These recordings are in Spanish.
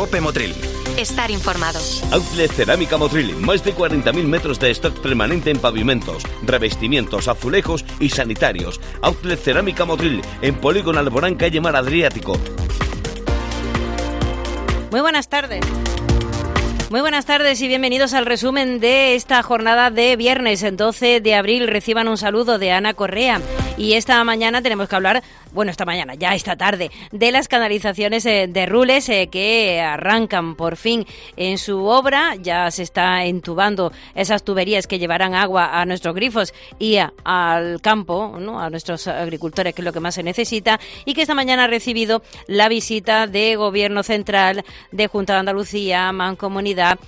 Cope Motril. Estar informado. Outlet Cerámica Motril, más de 40.000 metros de stock permanente en pavimentos, revestimientos, azulejos y sanitarios. Outlet Cerámica Motril, en Polígono Alborán, calle Mar Adriático. Muy buenas tardes. Muy buenas tardes y bienvenidos al resumen de esta jornada de viernes 12 de abril. Reciban un saludo de Ana Correa. Y esta mañana tenemos que hablar, ya esta tarde, de las canalizaciones de Rules que arrancan por fin en su obra. Ya se está entubando esas tuberías que llevarán agua a nuestros grifos y al campo, ¿no?, a nuestros agricultores, que es lo que más se necesita, y que esta mañana ha recibido la visita de Gobierno Central, de Junta de Andalucía, Mancomunidad.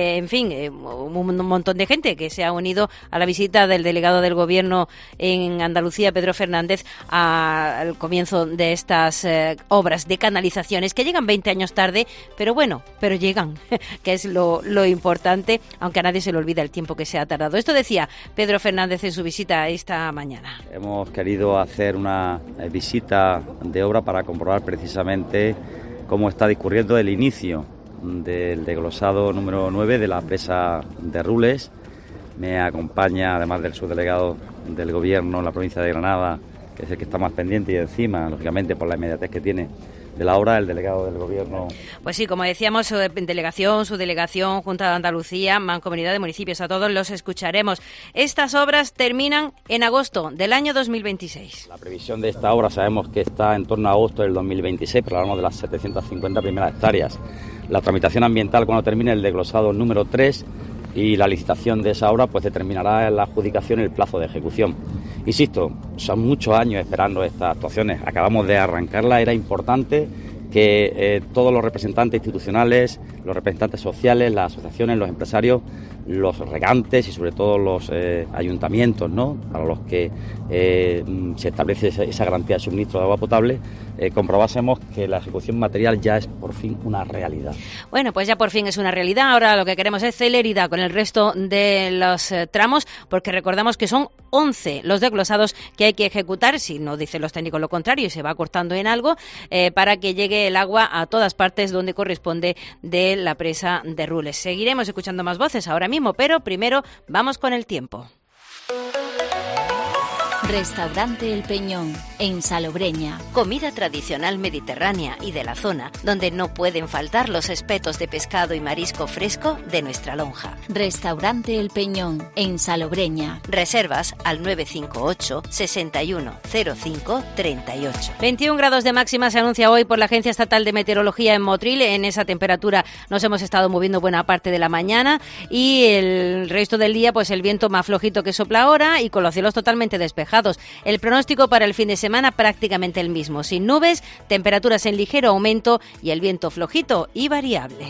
Un montón de gente que se ha unido a la visita del delegado del Gobierno en Andalucía, Pedro Fernández, al comienzo de estas obras de canalizaciones que llegan 20 años tarde, pero llegan, que es lo importante, aunque a nadie se le olvida el tiempo que se ha tardado. Esto decía Pedro Fernández en su visita esta mañana. Hemos querido hacer una visita de obra para comprobar precisamente cómo está discurriendo el inicio del desglosado número 9 de la presa de Rules. Me acompaña, además del subdelegado del Gobierno en la provincia de Granada, que es el que está más pendiente, y encima, lógicamente, por la inmediatez que tiene de la obra, el delegado del Gobierno. Pues sí, como decíamos, subdelegación, Junta de Andalucía, Mancomunidad de Municipios, a todos los escucharemos. Estas obras terminan en agosto del año 2026. La previsión de esta obra sabemos que está en torno a agosto del 2026, pero hablamos de las 750 primeras hectáreas. La tramitación ambiental, cuando termine el desglosado número 3, y la licitación de esa obra, pues determinará en la adjudicación el plazo de ejecución. Insisto, son muchos años esperando estas actuaciones. Acabamos de arrancarla. Era importante que todos los representantes institucionales, los representantes sociales, las asociaciones, los empresarios, los regantes y sobre todo los ayuntamientos, ¿no?, para los que se establece esa garantía de suministro de agua potable, comprobásemos que la ejecución material ya es por fin una realidad. Bueno, pues ya por fin es una realidad. Ahora lo que queremos es celeridad con el resto de los tramos, porque recordamos que son 11 los desglosados que hay que ejecutar, si no dicen los técnicos lo contrario y se va cortando en algo, para que llegue el agua a todas partes donde corresponde de la presa de Rules. Seguiremos escuchando más voces ahora mismo, pero primero vamos con el tiempo. Restaurante El Peñón, en Salobreña. Comida tradicional mediterránea y de la zona, donde no pueden faltar los espetos de pescado y marisco fresco de nuestra lonja. Restaurante El Peñón, en Salobreña. Reservas al 958 61 05 38. 21 grados de máxima se anuncia hoy por la Agencia Estatal de Meteorología en Motril. En esa temperatura nos hemos estado moviendo buena parte de la mañana, y el resto del día, pues el viento más flojito que sopla ahora y con los cielos totalmente despejados. El pronóstico para el fin de semana prácticamente el mismo, sin nubes, temperaturas en ligero aumento y el viento flojito y variable.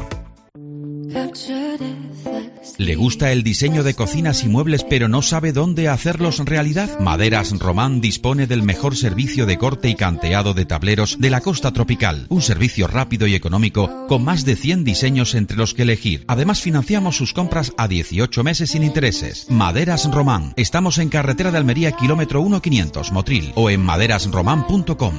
¿Le gusta el diseño de cocinas y muebles pero no sabe dónde hacerlos realidad? Maderas Román dispone del mejor servicio de corte y canteado de tableros de la costa tropical. Un servicio rápido y económico con más de 100 diseños entre los que elegir. Además, financiamos sus compras a 18 meses sin intereses. Maderas Román. Estamos en carretera de Almería, kilómetro 1500, Motril, o en maderasroman.com.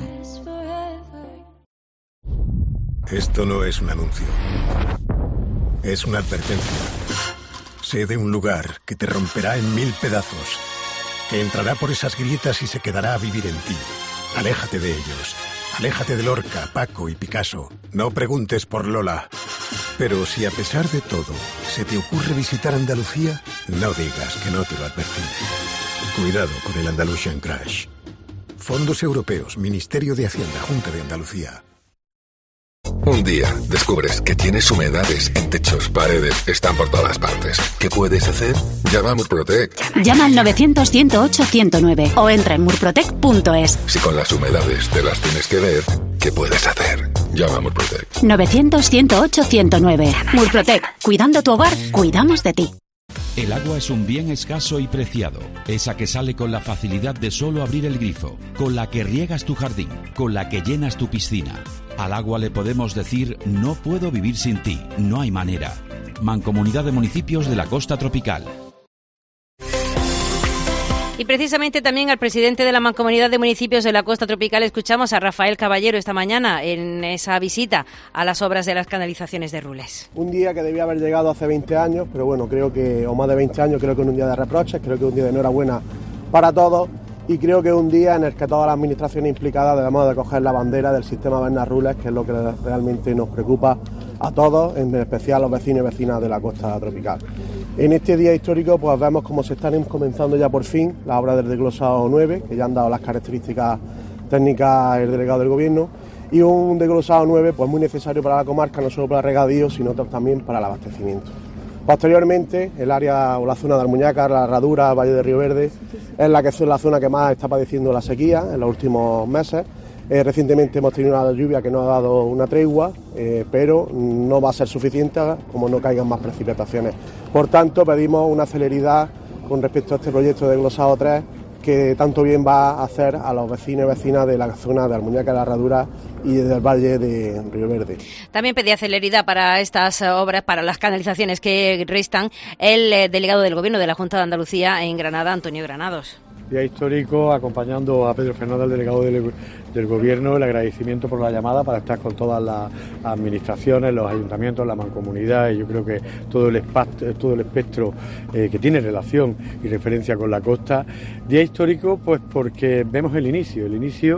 Esto no es un anuncio. Es una advertencia. Sé de un lugar que te romperá en 1000 pedazos, que entrará por esas grietas y se quedará a vivir en ti. Aléjate de ellos. Aléjate de Lorca, Paco y Picasso. No preguntes por Lola. Pero si a pesar de todo se te ocurre visitar Andalucía, no digas que no te lo advertí. Cuidado con el Andalusian Crash. Fondos Europeos, Ministerio de Hacienda, Junta de Andalucía. Un día descubres que tienes humedades en techos, paredes, están por todas partes. ¿Qué puedes hacer? Llama a Murprotec. Llama al 900-108-109 o entra en murprotec.es. Si con las humedades te las tienes que ver, ¿qué puedes hacer? Llama a Murprotec. 900-108-109. Murprotec. Cuidando tu hogar, cuidamos de ti. El agua es un bien escaso y preciado, esa que sale con la facilidad de solo abrir el grifo, con la que riegas tu jardín, con la que llenas tu piscina. Al agua le podemos decir: no puedo vivir sin ti, no hay manera. Mancomunidad de Municipios de la Costa Tropical. Y precisamente también al presidente de la Mancomunidad de Municipios de la Costa Tropical escuchamos a Rafael Caballero esta mañana en esa visita a las obras de las canalizaciones de Rules. Un día que debía haber llegado hace 20 años, pero bueno, creo que, o más de 20 años, creo que es un día de reproches, creo que es un día de enhorabuena para todos y creo que es un día en el que todas las administraciones implicadas debemos de coger la bandera del sistema Bernat Rules, que es lo que realmente nos preocupa a todos, en especial a los vecinos y vecinas de la Costa Tropical. En este día histórico pues vemos cómo se están comenzando ya por fin las obras del desglosado 9, que ya han dado las características técnicas el delegado del Gobierno, y un desglosado 9 pues muy necesario para la comarca, no solo para el regadío, sino también para el abastecimiento. Posteriormente, el área o la zona de Almuñécar, la Herradura, Valle de Río Verde, es la zona que más está padeciendo la sequía en los últimos meses. Recientemente hemos tenido una lluvia que nos ha dado una tregua, pero no va a ser suficiente como no caigan más precipitaciones. Por tanto, pedimos una celeridad con respecto a este proyecto de Glosado 3, que tanto bien va a hacer a los vecinos y vecinas de la zona de Almuñécar, la Herradura y del Valle de Río Verde. También pedía celeridad para estas obras, para las canalizaciones que restan, el delegado del Gobierno de la Junta de Andalucía en Granada, Antonio Granados. Día histórico, acompañando a Pedro Fernández, el delegado del Gobierno, el agradecimiento por la llamada para estar con todas las administraciones, los ayuntamientos, la mancomunidad, y yo creo que todo el espectro que tiene relación y referencia con la costa. Día histórico pues porque vemos el inicio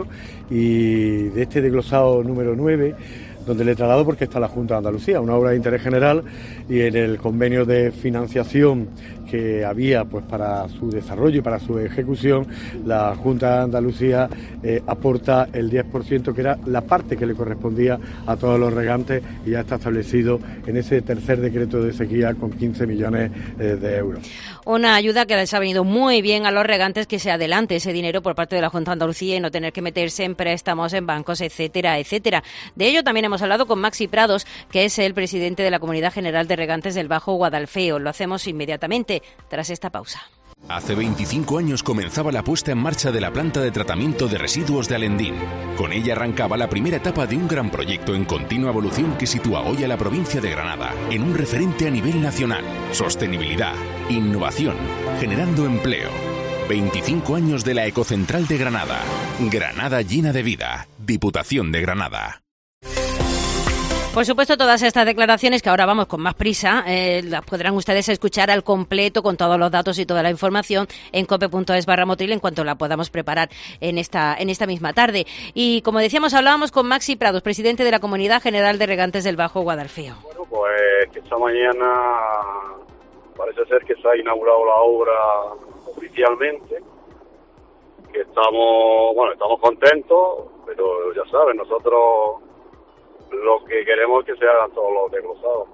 y de este desglosado número 9, donde le he trasladado porque está la Junta de Andalucía, una obra de interés general, y en el convenio de financiación que había pues para su desarrollo y para su ejecución, la Junta de Andalucía aporta el 10%, que era la parte que le correspondía a todos los regantes, y ya está establecido en ese tercer decreto de sequía con 15 millones de euros. Una ayuda que les ha venido muy bien a los regantes, que se adelante ese dinero por parte de la Junta de Andalucía y no tener que meterse en préstamos, en bancos, etcétera, etcétera. De ello también hemos hablado con Maxi Prados, que es el presidente de la Comunidad General de Regantes del Bajo Guadalfeo. Lo hacemos inmediatamente tras esta pausa. Hace 25 años comenzaba la puesta en marcha de la planta de tratamiento de residuos de Alendín. Con ella arrancaba la primera etapa de un gran proyecto en continua evolución que sitúa hoy a la provincia de Granada en un referente a nivel nacional. Sostenibilidad, innovación, generando empleo. 25 años de la Ecocentral de Granada. Granada llena de vida. Diputación de Granada. Por supuesto, todas estas declaraciones, que ahora vamos con más prisa, las podrán ustedes escuchar al completo con todos los datos y toda la información en cope.es/Motril en cuanto la podamos preparar en esta misma tarde. Y como decíamos, hablábamos con Maxi Prados, presidente de la Comunidad General de Regantes del Bajo Guadalfeo. Bueno, pues que esta mañana parece ser que se ha inaugurado la obra oficialmente, que estamos contentos, pero ya saben, nosotros lo que queremos es que se hagan todos los desglosados.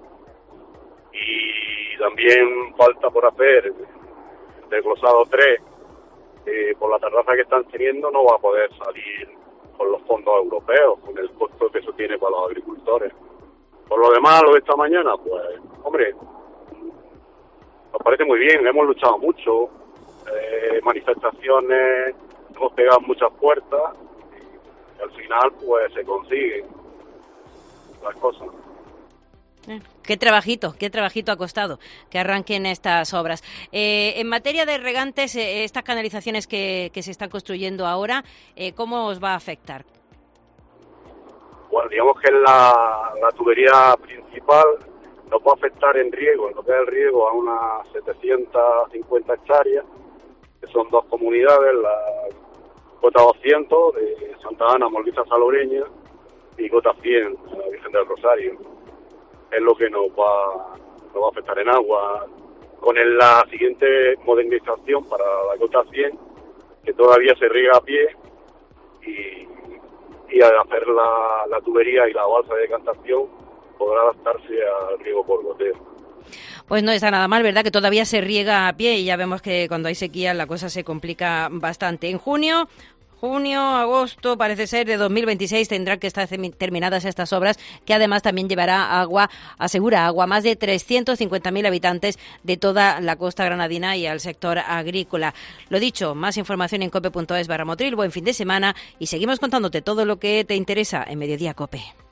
Y también falta por hacer el desglosado 3, por la tardanza que están teniendo no va a poder salir con los fondos europeos, con el costo que eso tiene para los agricultores. Por lo demás, lo de esta mañana, pues, hombre, nos parece muy bien, hemos luchado mucho, manifestaciones, hemos pegado muchas puertas, y al final, pues, se consiguen las cosas. Qué trabajito ha costado que arranquen estas obras. En materia de regantes, estas canalizaciones que se están construyendo ahora, ¿cómo os va a afectar? Bueno, digamos que la tubería principal nos va a afectar en riego, en lo que es el riego, a unas 750 hectáreas, que son dos comunidades, la Cota 200 de Santa Ana, Molguiza Salobreña, y Cota 100, la Virgen del Rosario. Es lo que nos va a afectar en agua. Con la siguiente modernización para la Cota 100, que todavía se riega a pie, y al hacer la tubería y la balsa de decantación podrá adaptarse al riego por goteo. Pues no está nada mal, ¿verdad? Que todavía se riega a pie y ya vemos que cuando hay sequía la cosa se complica bastante. En junio, agosto, parece ser, de 2026 tendrán que estar terminadas estas obras, que además también asegura agua a más de 350.000 habitantes de toda la costa granadina y al sector agrícola. Lo dicho, más información en cope.es/Motril. Buen fin de semana y seguimos contándote todo lo que te interesa en Mediodía Cope.